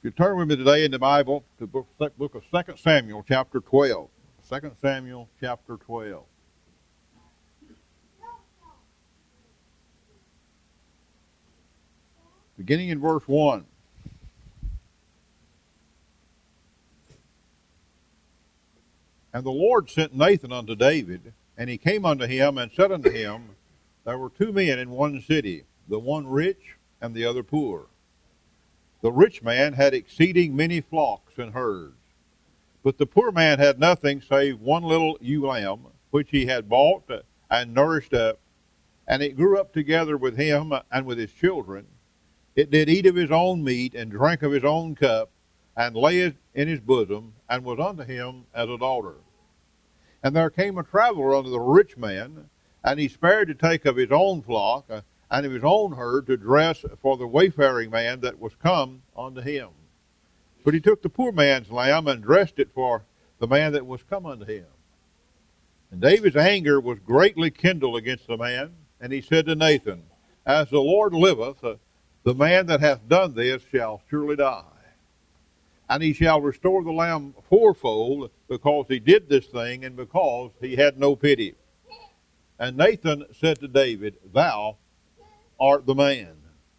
You turn with me today in the Bible to the book of 2 Samuel, chapter 12. 2 Samuel, chapter 12. Beginning in verse 1. And the Lord sent Nathan unto David, and he came unto him and said unto him, There were two men in one city, the one rich and the other poor. The rich man had exceeding many flocks and herds, but the poor man had nothing save one little ewe lamb, which he had bought and nourished up, and it grew up together with him and with his children. It did eat of his own meat and drank of his own cup, and lay it in his bosom, and was unto him as a daughter. And there came a traveler unto the rich man, and he spared to take of his own flock and of his own herd to dress for the wayfaring man that was come unto him. But he took the poor man's lamb and dressed it for the man that was come unto him. And David's anger was greatly kindled against the man, and he said to Nathan, As the Lord liveth, the man that hath done this shall surely die. And he shall restore the lamb fourfold, because he did this thing, and because he had no pity. And Nathan said to David, Thou art the man.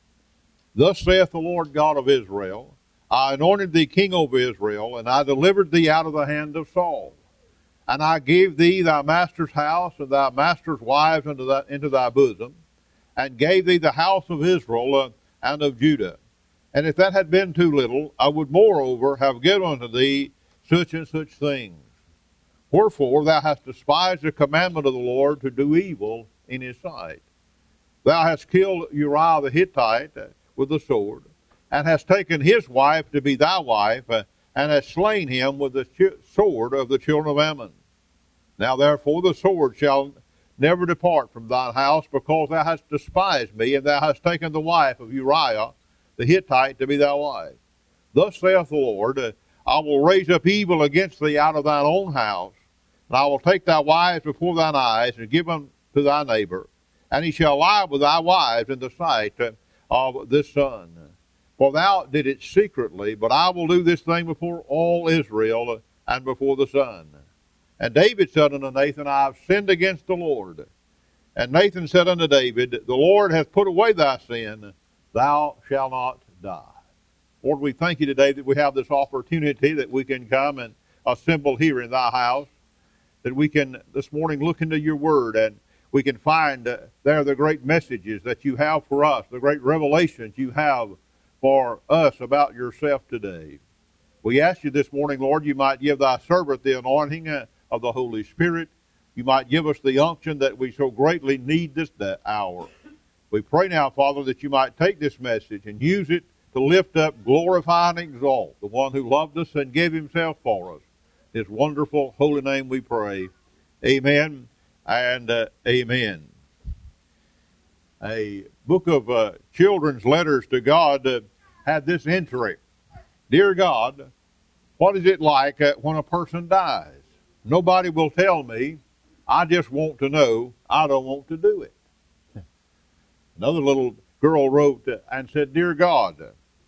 Thus saith the Lord God of Israel, I anointed thee king over Israel, and I delivered thee out of the hand of Saul. And I gave thee thy master's house and thy master's wives into thy bosom, and gave thee the house of Israel and of Judah. And if that had been too little, I would moreover have given unto thee such and such things. Wherefore thou hast despised the commandment of the Lord to do evil in his sight. Thou hast killed Uriah the Hittite with the sword, and hast taken his wife to be thy wife, and hast slain him with the sword of the children of Ammon. Now therefore the sword shall never depart from thine house, because thou hast despised me, and thou hast taken the wife of Uriah the Hittite to be thy wife. Thus saith the Lord, I will raise up evil against thee out of thine own house, and I will take thy wives before thine eyes, and give them to thy neighbor, and he shall lie with thy wives in the sight of this son. For thou did it secretly, but I will do this thing before all Israel and before the sun. And David said unto Nathan, I have sinned against the Lord. And Nathan said unto David, The Lord hath put away thy sin, thou shalt not die. Lord, we thank you today that we have this opportunity that we can come and assemble here in thy house, that we can this morning look into your word, and we can find there the great messages that you have for us, the great revelations you have for us about yourself today. We ask you this morning, Lord, you might give thy servant the anointing of the Holy Spirit. You might give us the unction that we so greatly need this hour. We pray now, Father, that you might take this message and use it to lift up, glorify, and exalt the one who loved us and gave himself for us. In his wonderful holy name we pray. Amen and amen. A book of children's letters to God had this entry. Dear God, what is it like when a person dies? Nobody will tell me. I just want to know. I don't want to do it. Another little girl wrote and said, Dear God,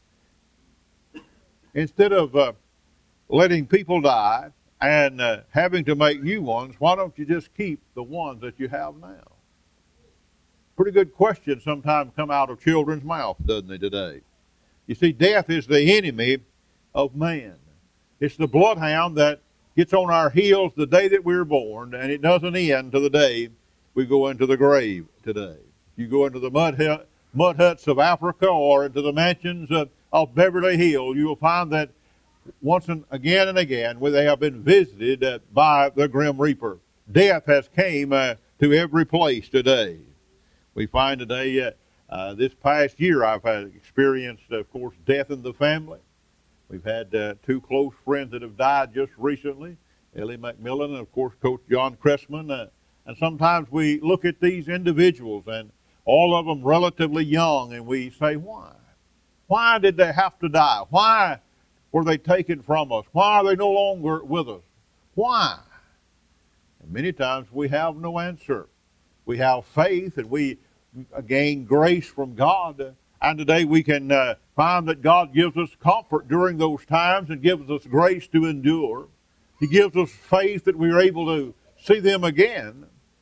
instead of letting people die and having to make new ones, why don't you just keep the ones that you have now? Pretty good questions sometimes come out of children's mouths, doesn't they, today? You see, death is the enemy of man. It's the bloodhound that gets on our heels the day that we're born, and it doesn't end to the day we go into the grave today. You go into the mud huts of Africa or into the mansions of Beverly Hills, you will find that once and again they have been visited by the Grim Reaper. Death has came to every place today. We find today, this past year, I've experienced, of course, death in the family. We've had two close friends that have died just recently, Ellie McMillan and, of course, Coach John Cressman. And sometimes we look at these individuals, and all of them relatively young, and we say, why? Why did they have to die? Why were they taken from us? Why are they no longer with us? Why? And many times we have no answer. We have faith, and we gain grace from God, And today we can find that God gives us comfort during those times and gives us grace to endure. He gives us faith that we are able to see them again.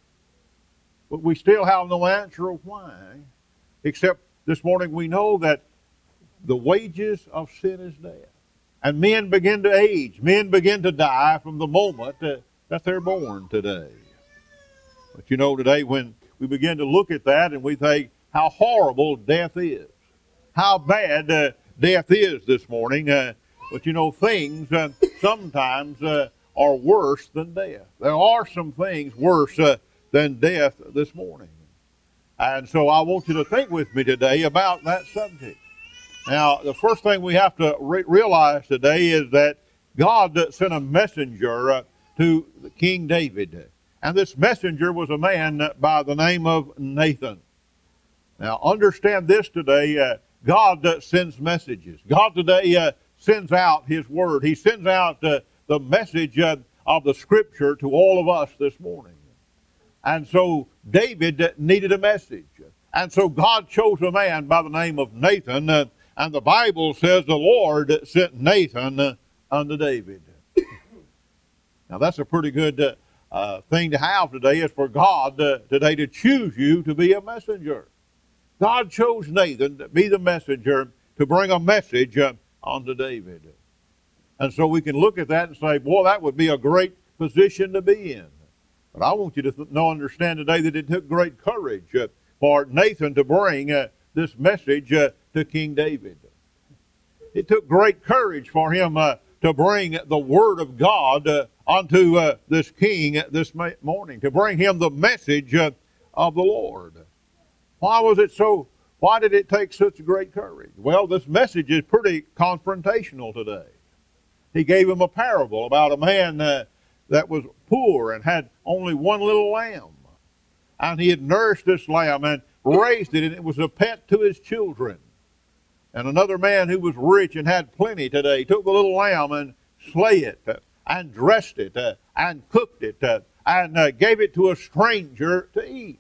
But we still have no answer of why, except this morning we know that the wages of sin is death. And men begin to age. Men begin to die from the moment that they're born today. But you know, today when we begin to look at that and we think how horrible death is, how bad death is this morning. But you know, things sometimes are worse than death. There are some things worse than death this morning. And so I want you to think with me today about that subject. Now, the first thing we have to realize today is that God sent a messenger to King David. And this messenger was a man by the name of Nathan. Now, understand this today. God sends messages. God today sends out His Word. He sends out the message of the Scripture to all of us this morning. And so David needed a message. And so God chose a man by the name of Nathan. And the Bible says the Lord sent Nathan unto David. Now, that's a pretty good thing to have today, is for God today to choose you to be a messenger. God chose Nathan to be the messenger to bring a message unto David. And so we can look at that and say, boy, that would be a great position to be in. But I want you to understand today that it took great courage for Nathan to bring this message to King David. It took great courage for him to bring the Word of God unto this king this morning, to bring him the message of the Lord. Why was it so? Why did it take such great courage? Well, this message is pretty confrontational today. He gave him a parable about a man that was poor and had only one little lamb. And he had nourished this lamb and raised it, and it was a pet to his children. And another man who was rich and had plenty today took the little lamb and slayed it and dressed it and cooked it and gave it to a stranger to eat.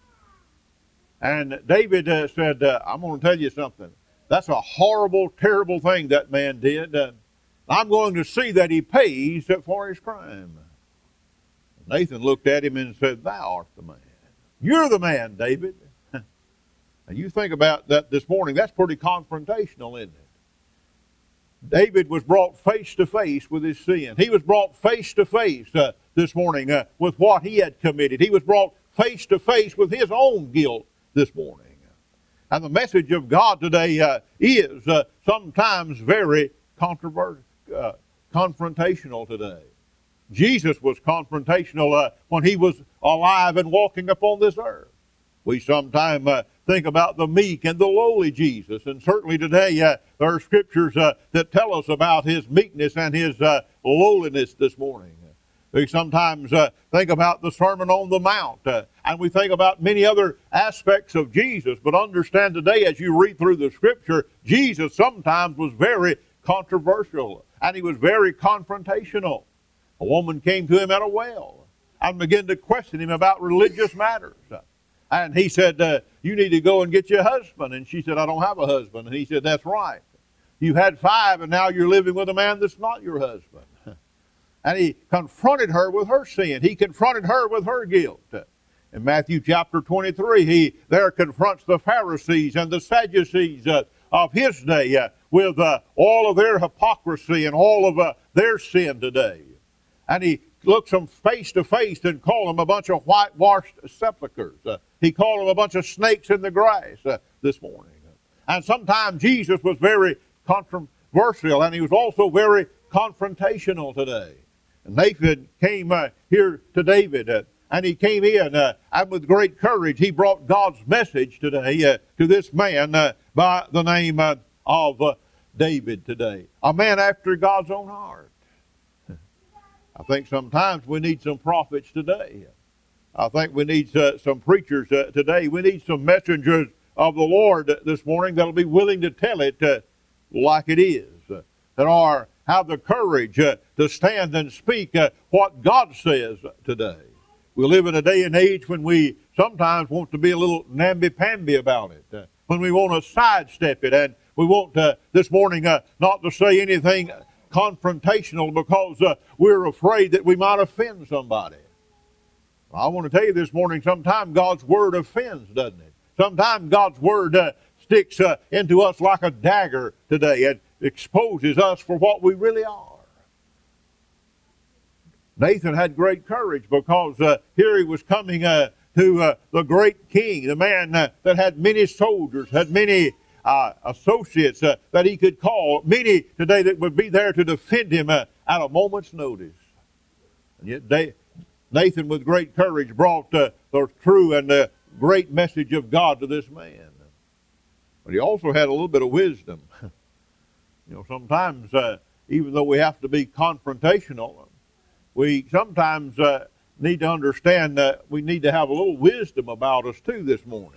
And David said, I'm going to tell you something. That's a horrible, terrible thing that man did. I'm going to see that he pays for his crime. Nathan looked at him and said, thou art the man. You're the man, David. And you think about that this morning, that's pretty confrontational, isn't it? David was brought face to face with his sin. He was brought face to face this morning with what he had committed. He was brought face to face with his own guilt this morning. And the message of God today is sometimes very confrontational today. Jesus was confrontational when he was alive and walking upon this earth. We sometimes think about the meek and the lowly Jesus. And certainly today there are scriptures that tell us about his meekness and his lowliness this morning. We sometimes think about the Sermon on the Mount, and we think about many other aspects of Jesus. But understand today, as you read through the Scripture, Jesus sometimes was very controversial, and he was very confrontational. A woman came to him at a well and began to question him about religious matters. And he said, you need to go and get your husband. And she said, I don't have a husband. And he said, that's right. You had 5, and now you're living with a man that's not your husband. And he confronted her with her sin. He confronted her with her guilt. In Matthew chapter 23, he there confronts the Pharisees and the Sadducees of his day with all of their hypocrisy and all of their sin today. And he looks them face to face and calls them a bunch of whitewashed sepulchres. He called them a bunch of snakes in the grass this morning. And sometimes Jesus was very controversial, and he was also very confrontational today. And Nathan came here to David, and he came in, and with great courage, he brought God's message today to this man by the name of David today. A man after God's own heart. I think sometimes we need some prophets today. I think we need some preachers today. We need some messengers of the Lord this morning that will be willing to tell it like it is. That have the courage to stand and speak what God says today. We live in a day and age when we sometimes want to be a little namby-pamby about it. when we want to sidestep it, and we want this morning not to say anything confrontational because we're afraid that we might offend somebody. I want to tell you this morning, sometimes God's Word offends, doesn't it? Sometimes God's Word sticks into us like a dagger today and exposes us for what we really are. Nathan had great courage because here he was coming to the great king, the man that had many soldiers, had many associates that he could call, many today that would be there to defend him at a moment's notice. And yet Nathan, with great courage, brought the true and the great message of God to this man. But he also had a little bit of wisdom. You know, sometimes, even though we have to be confrontational, we sometimes need to understand that we need to have a little wisdom about us too this morning.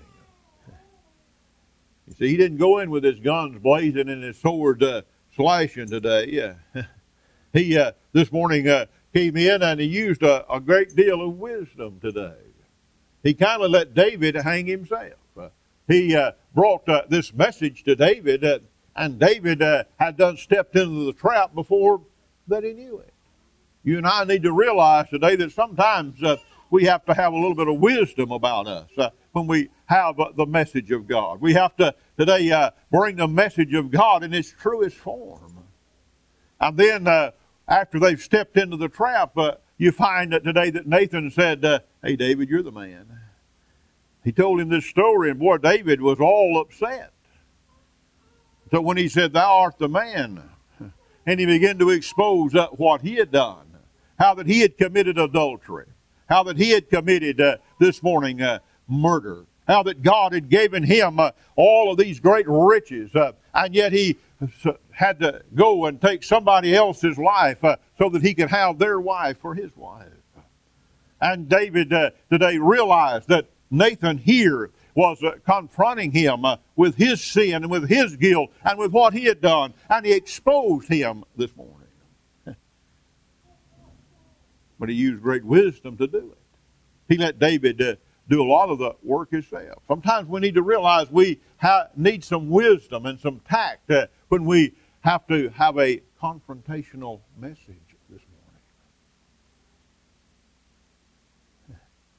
You see, he didn't go in with his guns blazing and his sword slashing today. He this morning came in and he used a great deal of wisdom today. He kind of let David hang himself. He brought this message to David, and David had done stepped into the trap before that he knew it. You and I need to realize today that sometimes we have to have a little bit of wisdom about us when we have the message of God. We have to today bring the message of God in its truest form. And then after they've stepped into the trap, you find that today that Nathan said, hey, David, you're the man. He told him this story, and boy, David was all upset. So when he said, thou art the man, and he began to expose what he had done, how that he had committed adultery, how that he had committed this morning murder, how that God had given him all of these great riches, and yet he had to go and take somebody else's life so that he could have their wife for his wife. And David today realized that Nathan here was confronting him with his sin and with his guilt and with what he had done, and he exposed him this morning. But he used great wisdom to do it. He let David do a lot of the work himself. Sometimes we need to realize we need some wisdom and some tact when we have to have a confrontational message this morning.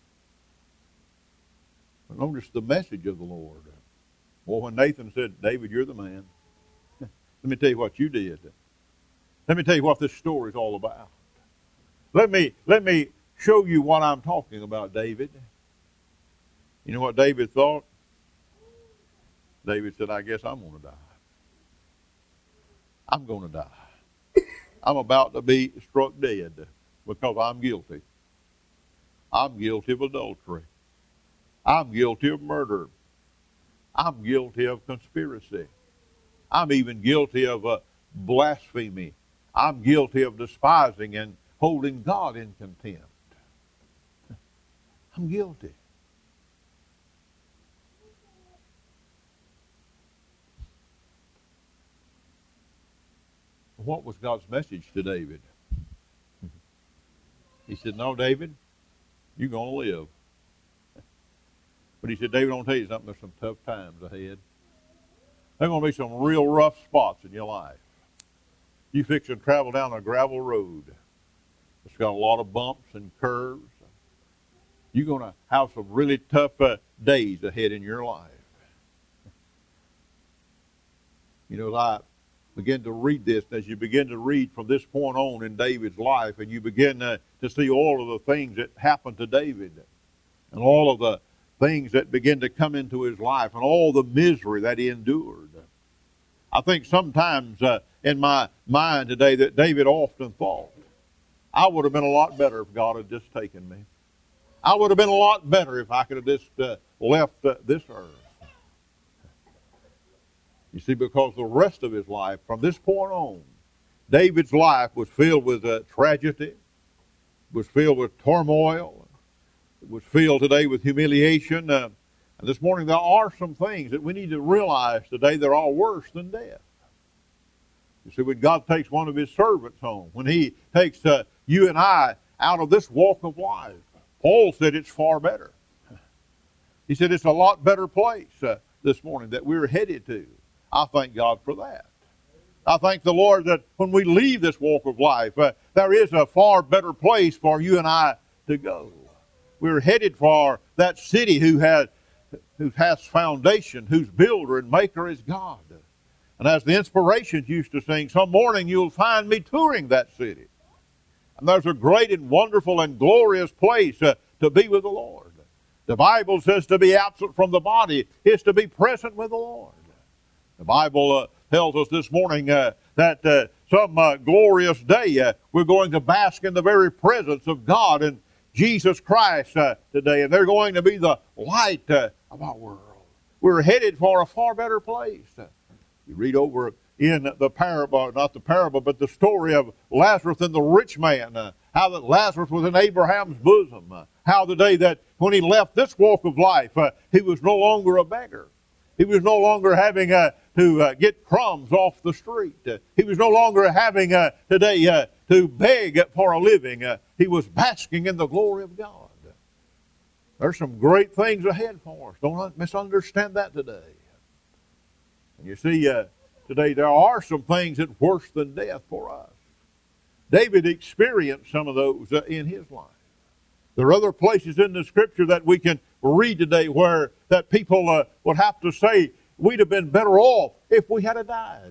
But notice the message of the Lord. Well, when Nathan said, David, you're the man, let me tell you what you did. Let me tell you what this story is all about. Let me show you what I'm talking about, David. You know what David thought? David said, I guess I'm going to die. I'm going to die. I'm about to be struck dead because I'm guilty. I'm guilty of adultery. I'm guilty of murder. I'm guilty of conspiracy. I'm even guilty of blasphemy. I'm guilty of despising and holding God in contempt. I'm guilty. What was God's message to David? He said, no, David, you're going to live. But he said, David, I'm going to tell you something. There's some tough times ahead. There's going to be some real rough spots in your life. You fix and travel down a gravel road. It's got a lot of bumps and curves. You're going to have some really tough days ahead in your life. You know, as I begin to read this, as you begin to read from this point on in David's life, and you begin to see all of the things that happened to David, and all of the things that begin to come into his life, and all the misery that he endured. I think sometimes in my mind today that David often thought, I would have been a lot better if God had just taken me. I would have been a lot better if I could have just left this earth. You see, because the rest of his life, from this point on, David's life was filled with tragedy, was filled with turmoil, it was filled today with humiliation. And this morning there are some things that we need to realize today that are worse than death. You see, when God takes one of his servants home, when he takes you and I out of this walk of life, Paul said it's far better. He said it's a lot better place this morning that we're headed to. I thank God for that. I thank the Lord that when we leave this walk of life, there is a far better place for you and I to go. We're headed for that city who has foundation, whose builder and maker is God. And as the Inspirations used to sing, some morning you'll find me touring that city. And there's a great and wonderful and glorious place to be with the Lord. The Bible says to be absent from the body is to be present with the Lord. The Bible tells us this morning that some glorious day we're going to bask in the very presence of God and Jesus Christ today, and they're going to be the light of our world. We're headed for a far better place. You read over in the parable, not the parable, but the story of Lazarus and the rich man, how that Lazarus was in Abraham's bosom, how the day that when he left this walk of life, he was no longer a beggar. He was no longer having to get crumbs off the street. He was no longer having today to beg for a living. He was basking in the glory of God. There's some great things ahead for us. Don't misunderstand that today. And you see, today there are some things that's worse than death for us. David experienced some of those in his life. There are other places in the Scripture that we can read today where that people would have to say, we'd have been better off if we had died.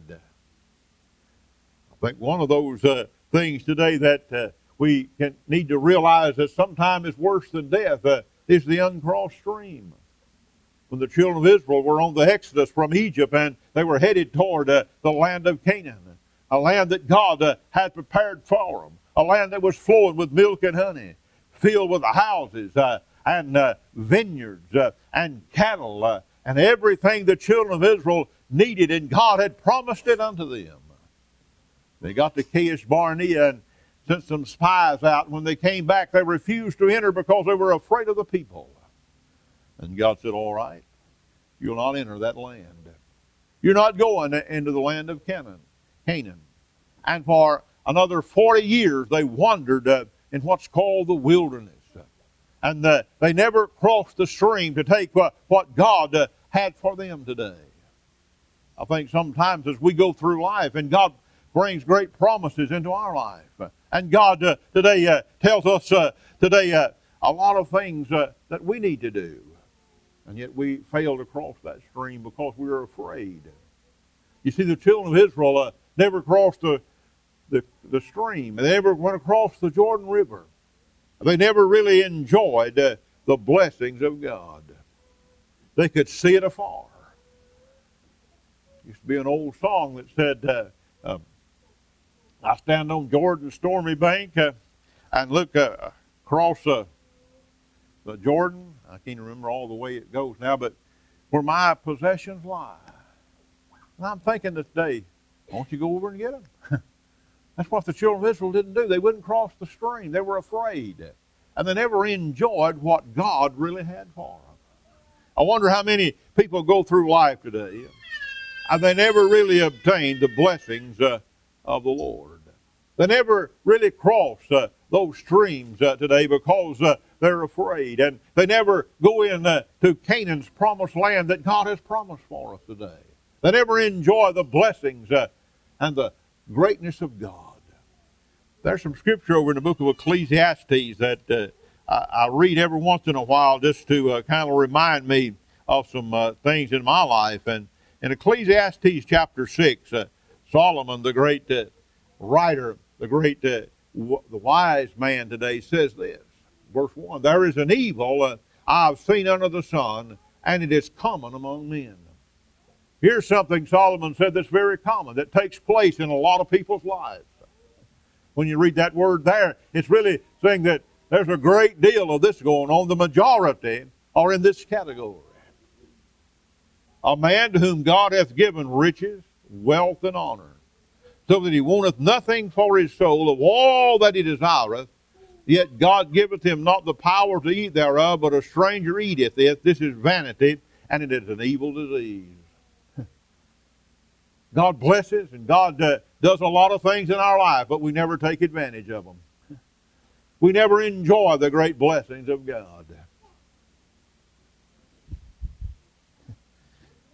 I think one of those things today that we need to realize that sometimes is worse than death is the uncrossed stream. When the children of Israel were on the exodus from Egypt and they were headed toward the land of Canaan, a land that God had prepared for them, a land that was flowing with milk and honey, filled with houses and vineyards and cattle and everything the children of Israel needed, and God had promised it unto them. They got to Kadesh Barnea and sent some spies out. When they came back, they refused to enter because they were afraid of the people. And God said, all right, you'll not enter that land. You're not going into the land of Canaan. And for another 40 years, they wandered in what's called the wilderness. And they never crossed the stream to take what God had for them today. I think sometimes as we go through life, and God brings great promises into our life, and God today tells us today a lot of things that we need to do. And yet we fail to cross that stream because we are afraid. You see, the children of Israel never crossed the stream. They never went across the Jordan River. They never really enjoyed the blessings of God. They could see it afar. There used to be an old song that said, I stand on Jordan's stormy bank and look across the Jordan. I can't remember all the way it goes now, but where my possessions lie. And I'm thinking this day, won't you go over and get them? That's what the children of Israel didn't do. They wouldn't cross the stream. They were afraid. And they never enjoyed what God really had for them. I wonder how many people go through life today and they never really obtain the blessings of the Lord. They never really cross those streams today because they're afraid. And they never go in to Canaan's promised land that God has promised for us today. They never enjoy the blessings and the greatness of God. There's some scripture over in the book of Ecclesiastes that I read every once in a while just to kind of remind me of some things in my life. And in Ecclesiastes chapter 6, Solomon, the great writer, the wise man today, says this. Verse 1, there is an evil I have seen under the sun, and it is common among men. Here's something Solomon said that's very common, that takes place in a lot of people's lives. When you read that word there, it's really saying that there's a great deal of this going on. The majority are in this category. A man to whom God hath given riches, wealth, and honor, so that he wanteth nothing for his soul of all that he desireth, yet God giveth him not the power to eat thereof, but a stranger eateth it. This is vanity, and it is an evil disease. God blesses, and God does a lot of things in our life, but we never take advantage of them. We never enjoy the great blessings of God.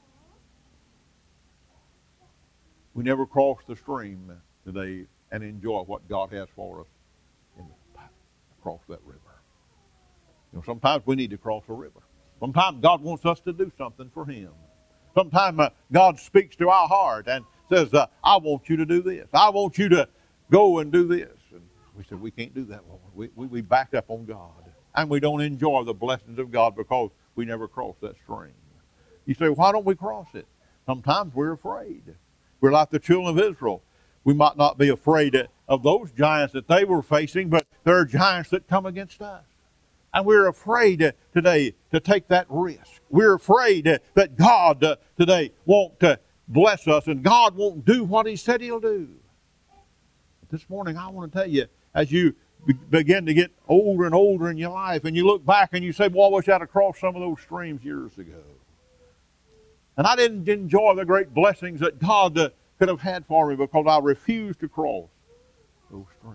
We never cross the stream today and enjoy what God has for us across that river. You know, sometimes we need to cross a river. Sometimes God wants us to do something for Him. Sometimes God speaks to our heart and says, I want you to do this. I want you to go and do this. And we said, we can't do that, Lord. We back up on God. And we don't enjoy the blessings of God because we never cross that stream. You say, why don't we cross it? Sometimes we're afraid. We're like the children of Israel. We might not be afraid of those giants that they were facing, but there are giants that come against us. And we're afraid today to take that risk. We're afraid that God today won't bless us and God won't do what He said He'll do. But this morning I want to tell you, as you begin to get older and older in your life and you look back and you say, well, I wish I'd have crossed some of those streams years ago. And I didn't enjoy the great blessings that God could have had for me because I refused to cross those streams.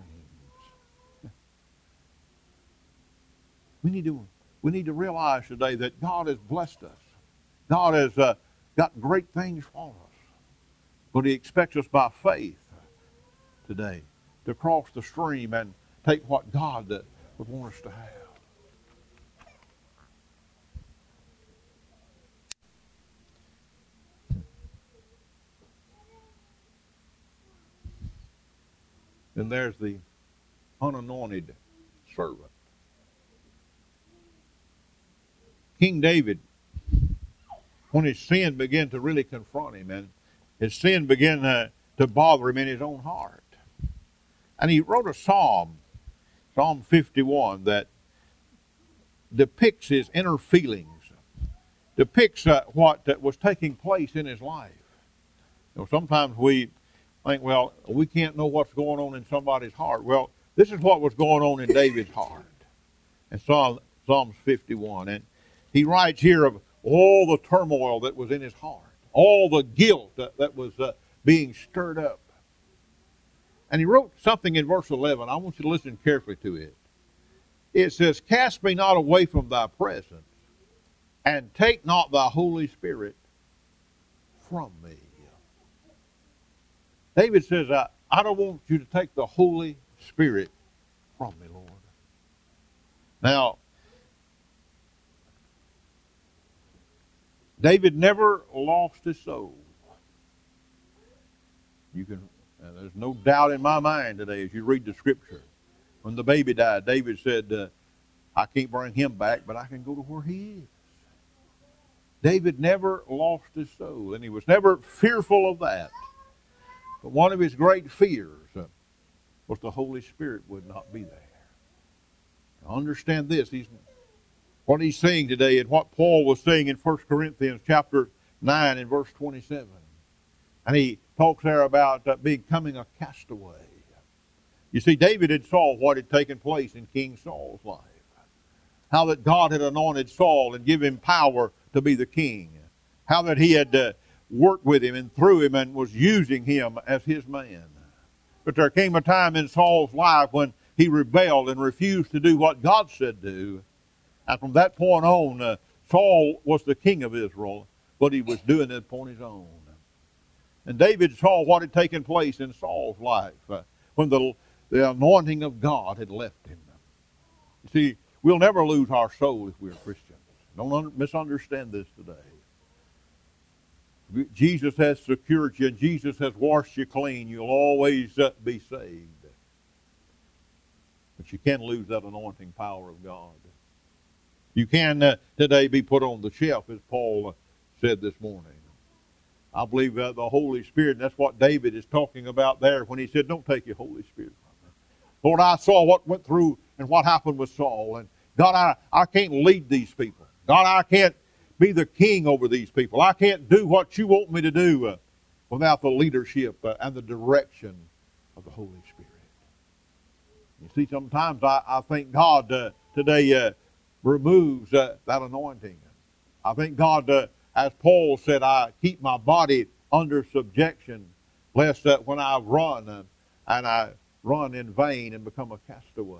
We need to realize today that God has blessed us. God has got great things for us. But He expects us by faith today to cross the stream and take what God would want us to have. And there's the unanointed servant. King David, when his sin began to really confront him and his sin began to bother him in his own heart. And he wrote a psalm, Psalm 51, that depicts his inner feelings, depicts what was taking place in his life. You know, sometimes we think, well, we can't know what's going on in somebody's heart. Well, this is what was going on in David's heart. In Psalms 51. And he writes here of all the turmoil that was in his heart, all the guilt that was being stirred up. And he wrote something in verse 11. I want you to listen carefully to it. It says, cast me not away from thy presence, and take not thy Holy Spirit from me. David says, I don't want you to take the Holy Spirit from me, Lord. Now, David never lost his soul. There's no doubt in my mind today as you read the scripture. When the baby died, David said, I can't bring him back, but I can go to where he is. David never lost his soul, and he was never fearful of that. But one of his great fears was the Holy Spirit would not be there. Now understand this. What he's saying today and what Paul was saying in 1 Corinthians chapter 9 and verse 27. And he talks there about becoming a castaway. You see, David had saw what had taken place in King Saul's life. How that God had anointed Saul and given him power to be the king. How that he had worked with him and through him and was using him as his man. But there came a time in Saul's life when he rebelled and refused to do what God said do. And from that point on, Saul was the king of Israel, but he was doing it upon his own. And David saw what had taken place in Saul's life when the anointing of God had left him. You see, we'll never lose our soul if we're Christians. Don't misunderstand this today. Jesus has secured you and Jesus has washed you clean. You'll always be saved. But you can lose that anointing power of God. You can today be put on the shelf, as Paul said this morning. I believe that the Holy Spirit, and that's what David is talking about there when he said, don't take your Holy Spirit from me. Lord, I saw what went through and what happened with Saul. And God, I can't lead these people. God, I can't be the king over these people. I can't do what you want me to do without the leadership and the direction of the Holy Spirit. You see, sometimes I think God today removes that anointing. I think God, as Paul said, I keep my body under subjection, lest that when I run and I run in vain and become a castaway.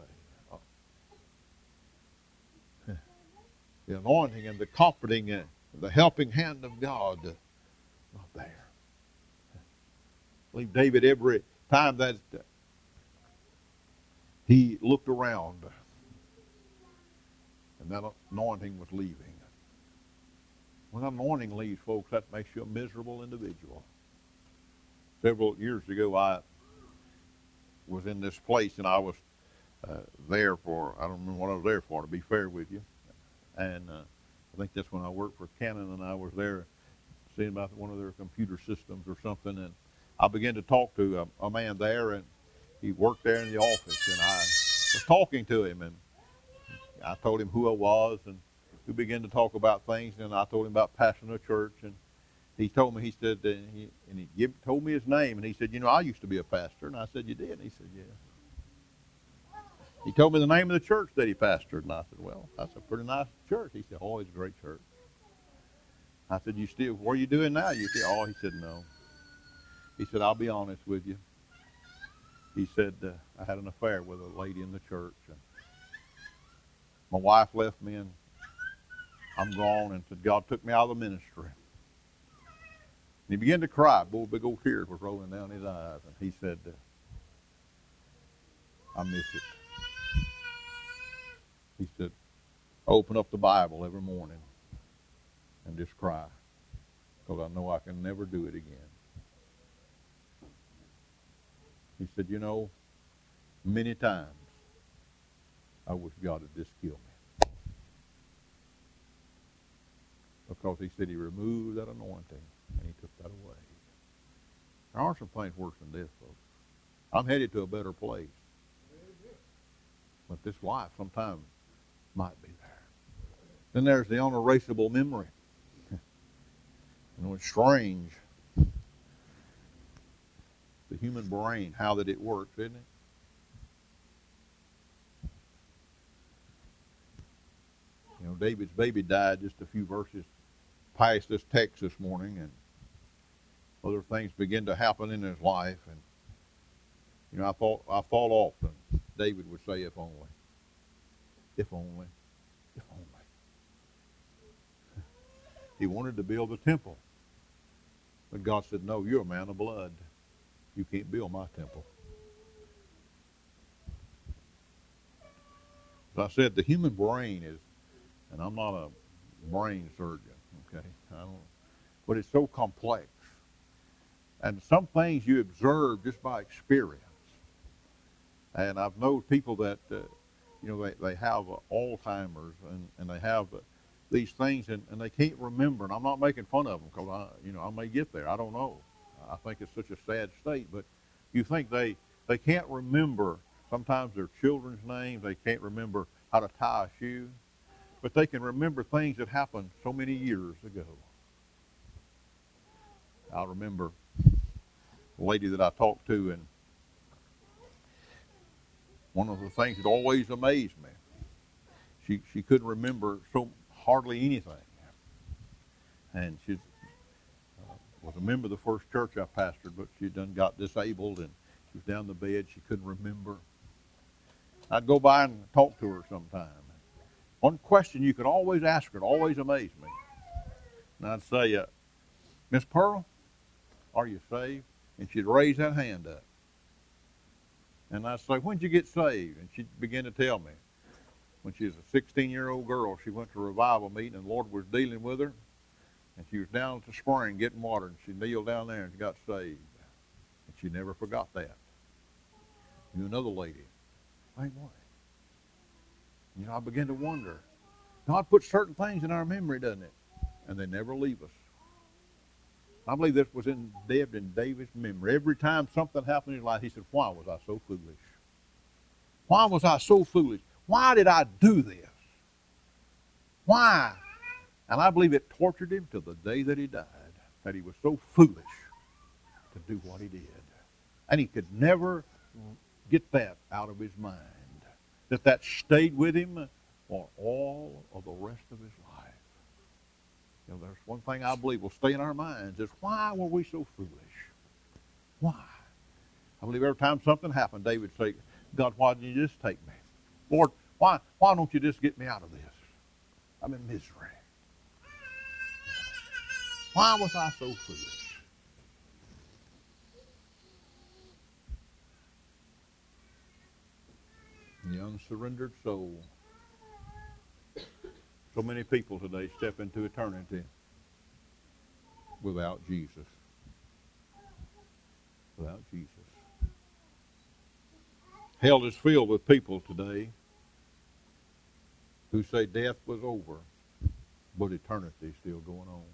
The anointing and the comforting and the helping hand of God not there. believe David, every time that he looked around and that anointing was leaving. When that anointing leaves, folks, that makes you a miserable individual. Several years ago, I was in this place, and I was there for, I don't remember what I was there for, to be fair with you. And I think that's when I worked for Canon, and I was there seeing about one of their computer systems or something. And I began to talk to a man there, and he worked there in the office, and I was talking to him, and I told him who I was, and we began to talk about things, and I told him about pastoring a church, and he told me, he said, told me his name, and he said, you know, I used to be a pastor. And I said, you did? And he said, yeah. He told me the name of the church that he pastored, and I said, well, that's a pretty nice church. He said, oh, it's a great church. I said, what are you doing now? You said, oh, he said, no. He said, I'll be honest with you. He said, I had an affair with a lady in the church, and my wife left me, and I'm gone, and said, God took me out of the ministry. And he began to cry. Boy, big old tears were rolling down his eyes. And he said, I miss it. He said, I open up the Bible every morning and just cry, because I know I can never do it again. He said, you know, many times I wish God had just killed me. Because he said he removed that anointing and he took that away. There are some things worse than this, folks. I'm headed to a better place. But this life sometimes might be there. Then there's the unerasable memory. You know, it's strange. The human brain, how that it works, isn't it? You know, David's baby died just a few verses past this text this morning, and other things begin to happen in his life. And you know, I thought often David would say, "If only, if only, if only." He wanted to build a temple, but God said, "No, you're a man of blood. You can't build my temple." As I said, the human brain is, and I'm not a brain surgeon, okay? But it's so complex. And some things you observe just by experience. And I've known people that, you know, they have Alzheimer's and they have these things and they can't remember. And I'm not making fun of them because, I may get there. I don't know. I think it's such a sad state. But you think they can't remember sometimes their children's names. They can't remember how to tie a shoe. But they can remember things that happened so many years ago. I remember a lady that I talked to, and one of the things that always amazed me, she couldn't remember so hardly anything. And she was a member of the first church I pastored, but she done got disabled, and she was down the bed. She couldn't remember. I'd go by and talk to her sometime. One question you could always ask her, it always amazed me. And I'd say, Miss Pearl, are you saved? And she'd raise that hand up. And I'd say, when did you get saved? And she'd begin to tell me. When she was a 16-year-old girl, she went to a revival meeting, and the Lord was dealing with her. And she was down at the spring getting water, and she kneeled down there and she got saved. And she never forgot that. Knew another lady, same way. You know, I began to wonder. God puts certain things in our memory, doesn't it? And they never leave us. I believe this was in David's memory. Every time something happened in his life, he said, why was I so foolish? Why was I so foolish? Why did I do this? Why? And I believe it tortured him till the day that he died, that he was so foolish to do what he did. And he could never get that out of his mind. That stayed with him for all of the rest of his life. You know, there's one thing I believe will stay in our minds is, why were we so foolish? Why? I believe every time something happened, David would say, God, why didn't you just take me? Lord, why don't you just get me out of this? I'm in misery. Why was I so foolish? the unsurrendered soul. So many people today step into eternity without Jesus. Without Jesus. Hell is filled with people today who say death was over, but eternity is still going on.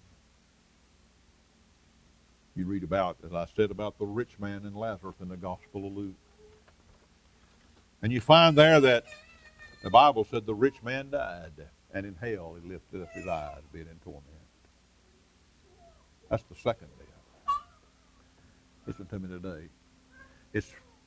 You read about, as I said, about the rich man and Lazarus in the Gospel of Luke. And you find there that the Bible said the rich man died, and in hell he lifted up his eyes, being in torment. That's the second death. Listen to me today. It's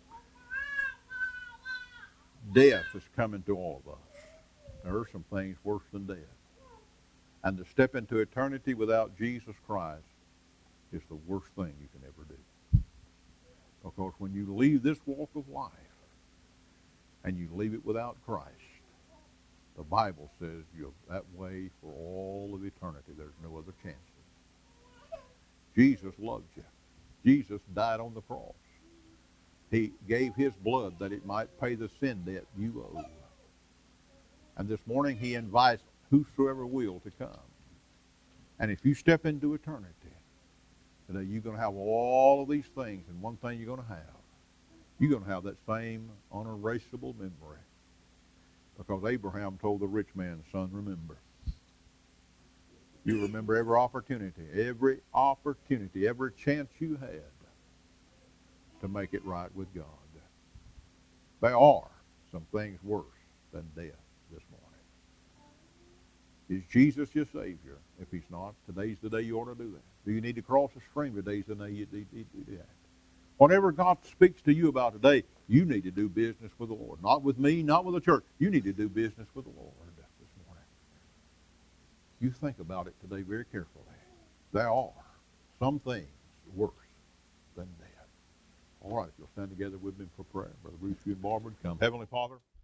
death is coming to all of us. There are some things worse than death. And to step into eternity without Jesus Christ is the worst thing you can ever do. Because when you leave this walk of life and you leave it without Christ, the Bible says you're that way for all of eternity. There's no other chances. Jesus loved you. Jesus died on the cross. He gave his blood that it might pay the sin debt you owe. And this morning he invites whosoever will to come. And if you step into eternity, today you're going to have all of these things, and one thing you're going to have, you're going to have that same unerasable memory. Because Abraham told the rich man, son, remember. You remember every opportunity, every chance you had to make it right with God. There are some things worse than death this morning. Is Jesus your Savior? If he's not, today's the day you ought to do that. Do you need to cross a stream? Today's the day you need to do that. Whatever God speaks to you about today, you need to do business with the Lord. Not with me, not with the church. You need to do business with the Lord this morning. You think about it today very carefully. There are some things worse than death. All right, you'll stand together with me for prayer. Brother Bruce, you and Barbara, come. Heavenly Father,